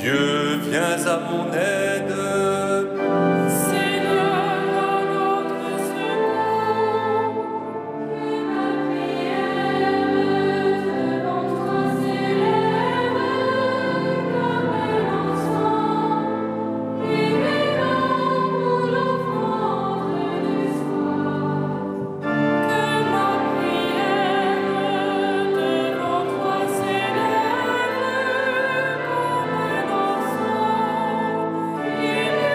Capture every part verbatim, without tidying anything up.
Dieu, viens à mon aide. Seigneur, à notre secours, que ma prière devant toi s'élève comme un enfant, humiliant pour l'offrande du soir. Que ma prière devant toi s'élève comme un enfant, humiliant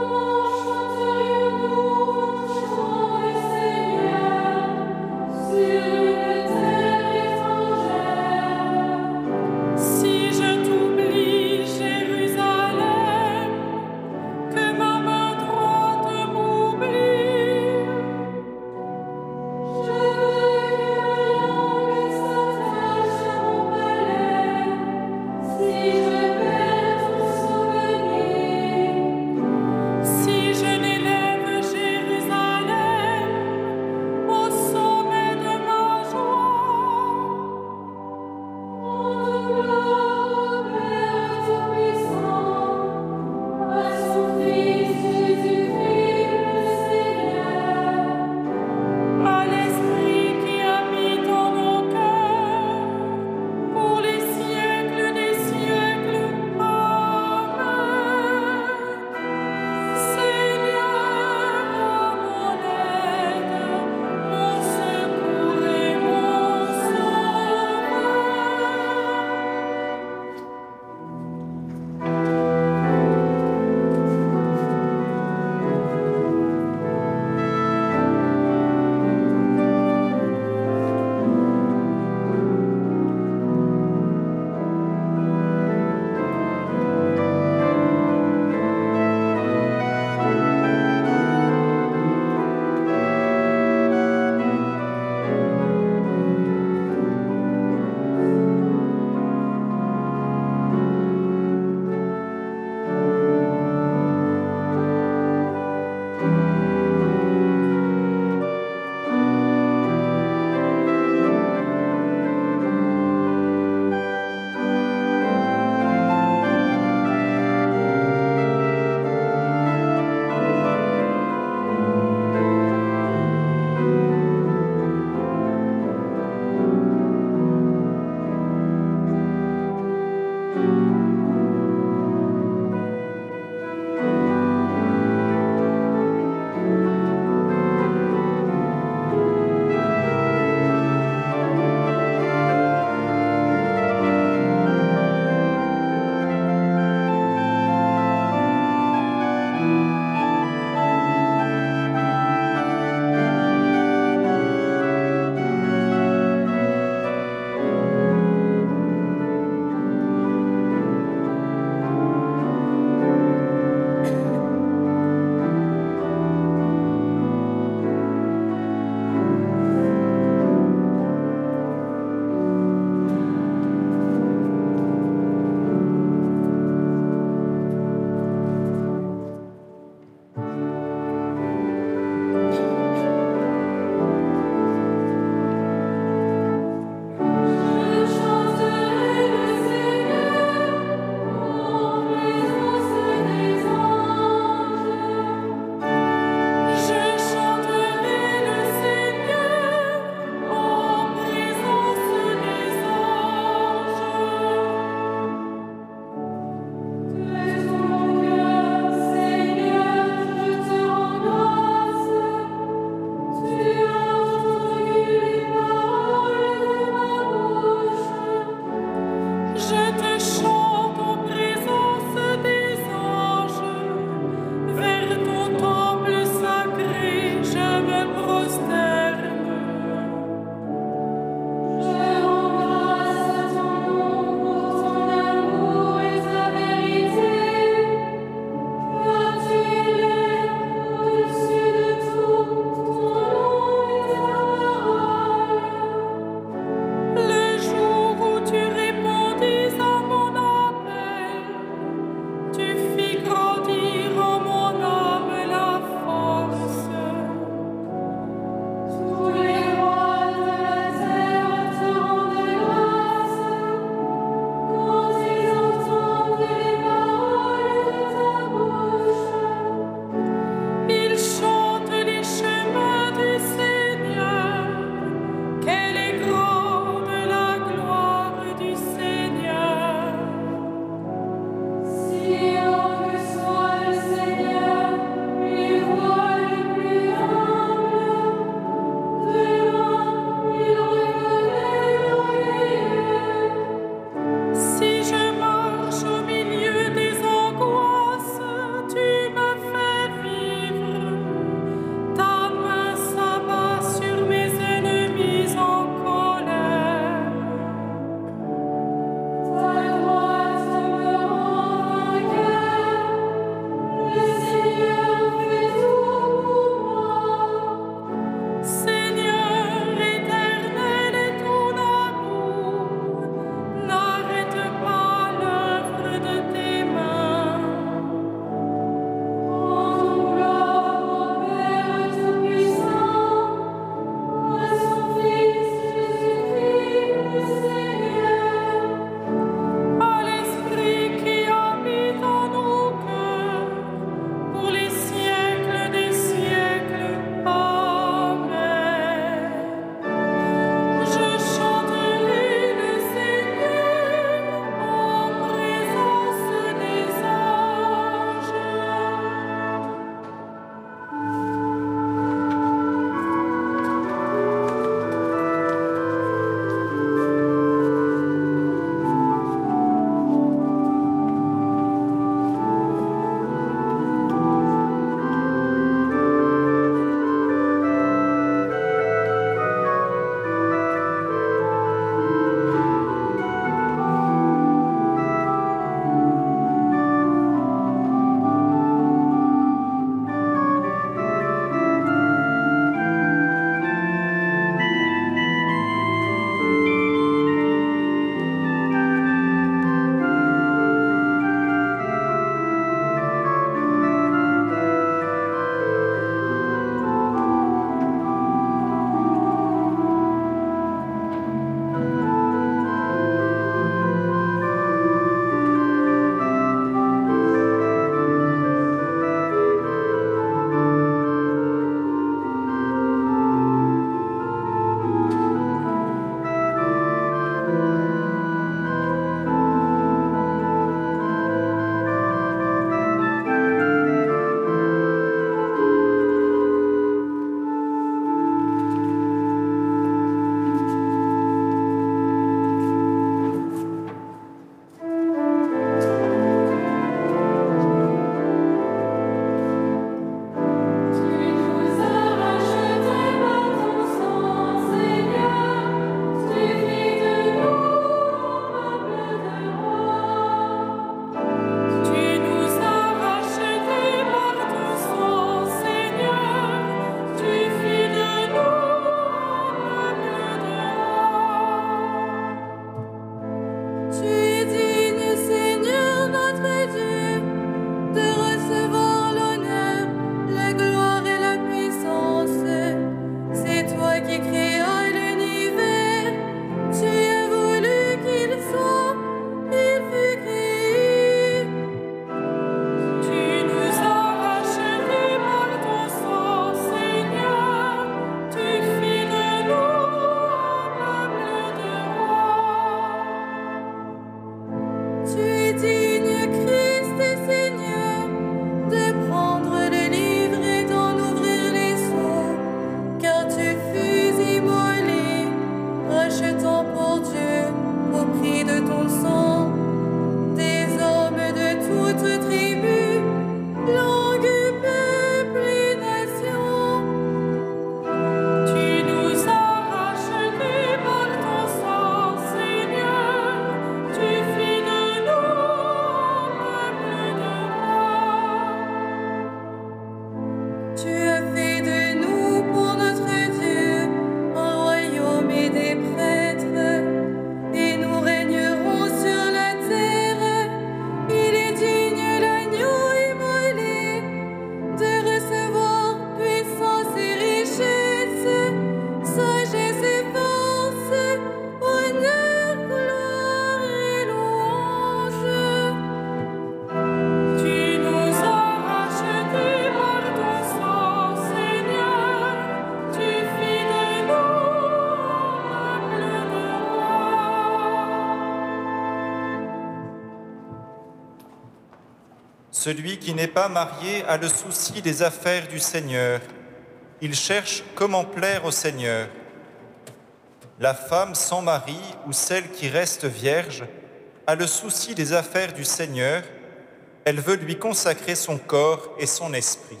Celui qui n'est pas marié a le souci des affaires du Seigneur. Il cherche comment plaire au Seigneur. La femme sans mari ou celle qui reste vierge a le souci des affaires du Seigneur. Elle veut lui consacrer son corps et son esprit.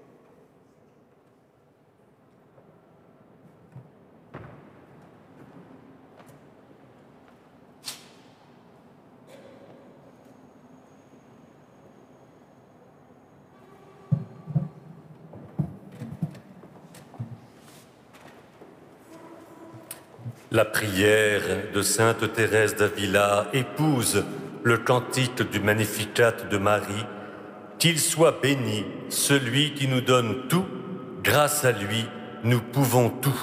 La prière de sainte Thérèse d'Avila épouse le cantique du Magnificat de Marie. Qu'il soit béni celui qui nous donne tout, grâce à lui, nous pouvons tout.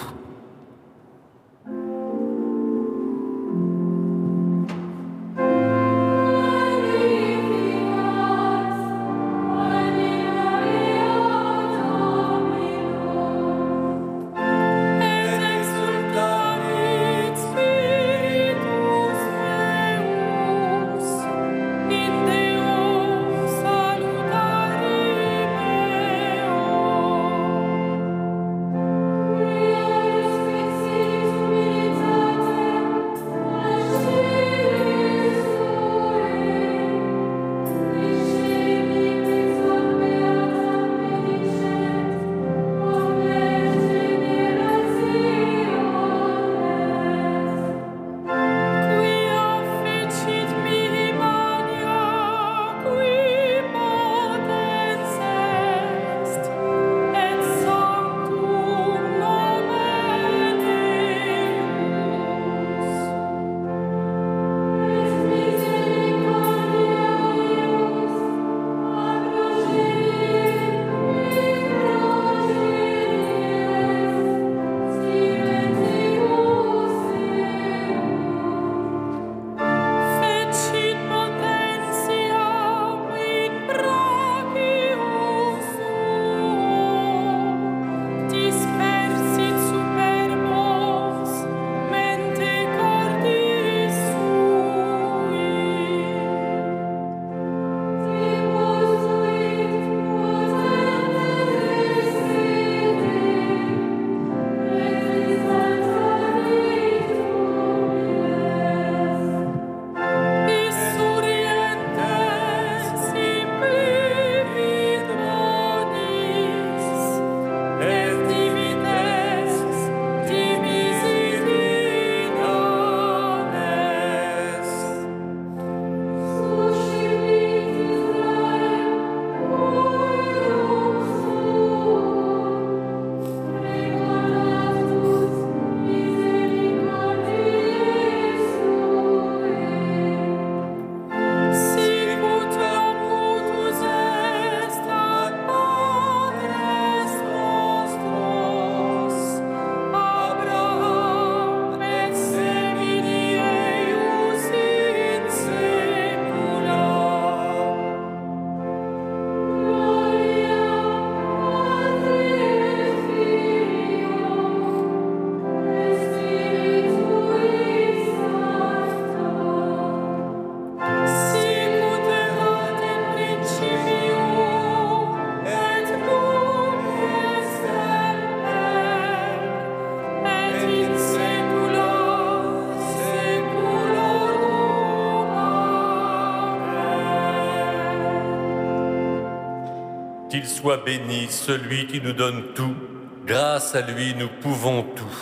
Qu'il soit béni celui qui nous donne tout, grâce à lui nous pouvons tout.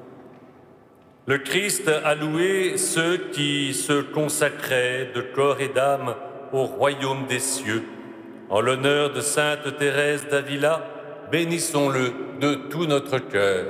Le Christ a loué ceux qui se consacraient de corps et d'âme au royaume des cieux. En l'honneur de sainte Thérèse d'Avila, bénissons-le de tout notre cœur.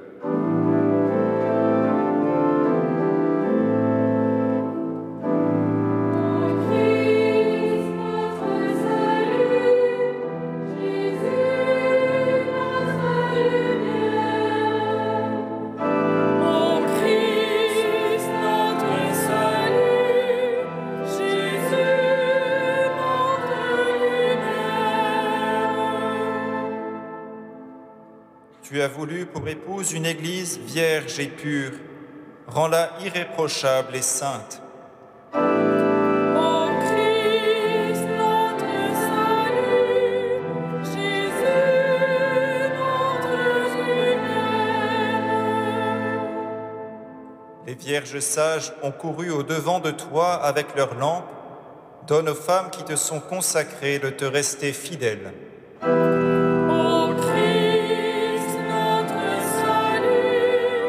Tu as voulu pour épouse une église vierge et pure. Rends-la irréprochable et sainte. Ô Christ, notre vierges sages ont couru au-devant de toi avec leurs lampes. Donne aux femmes qui te sont consacrées de te rester fidèles. Ô Christ, notre salut,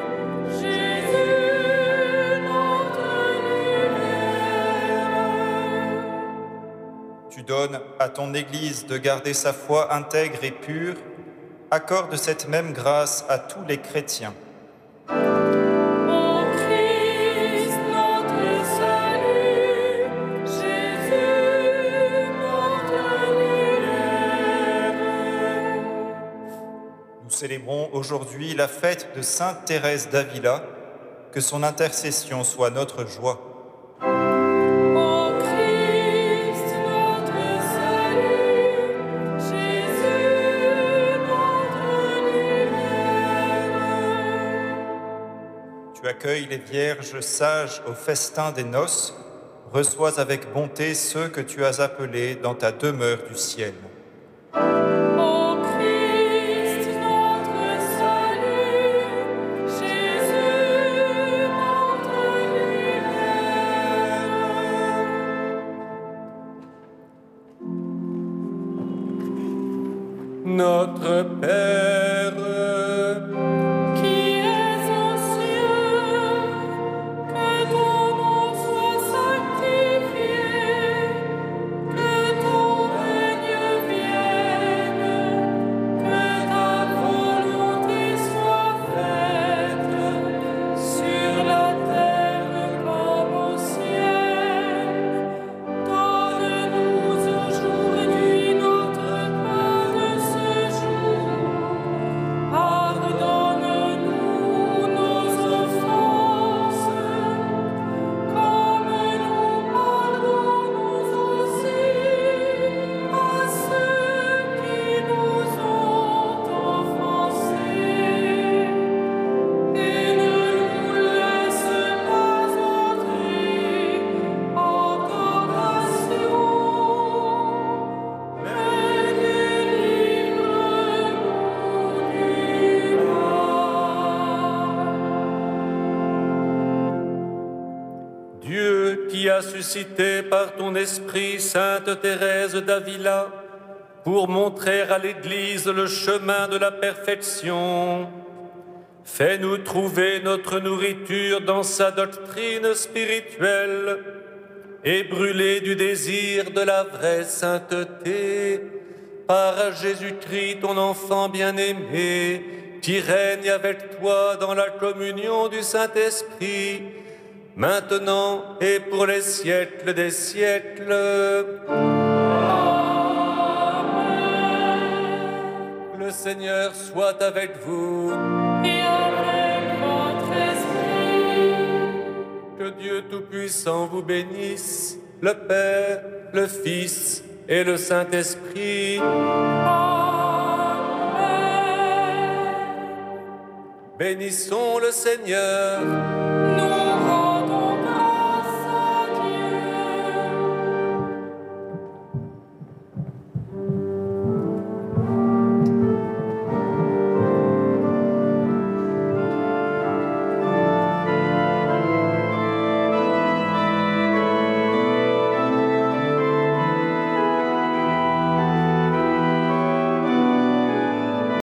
Jésus, notre lumière. Tu donnes à ton Église de garder sa foi intègre et pure. Accorde cette même grâce à tous les chrétiens. Ô Christ, notre salut, Jésus, notre lumière. Nous célébrons aujourd'hui la fête de Sainte Thérèse d'Avila. Que son intercession soit notre joie. Ô Christ, notre salut, Jésus, notre lumière. Tu accueilles les vierges sages au festin des noces. Reçois avec bonté ceux que tu as appelés dans ta demeure du ciel. Ô Christ, notre salut, Jésus, notre lumière. Notre Père, Qui es aux cieux, que ton nom soit sanctifié, que ton règne vienne, que ta volonté soit faite, sur la terre comme au ciel. Donne-nous aujourd'hui notre pain de ce jour. Pardonne-nous nos offenses, comme nous pardonnons aussi à ceux qui nous ont offensés. Et ne nous laisse pas entrer en tentation, mais délivre-nous du mal. Dieu qui a suscité par ton esprit Sainte Thérèse d'Avila pour montrer à l'Église le chemin de la perfection, fais-nous trouver notre nourriture dans sa doctrine spirituelle et brûler du désir de la vraie sainteté par Jésus-Christ, ton enfant bien-aimé, qui règne avec toi dans la communion du Saint-Esprit, maintenant et pour les siècles des siècles. Le Seigneur soit avec vous. Et avec votre esprit, Que Dieu Tout-Puissant vous bénisse, le Père, le Fils et le Saint-Esprit. Amen. Bénissons le Seigneur. Nous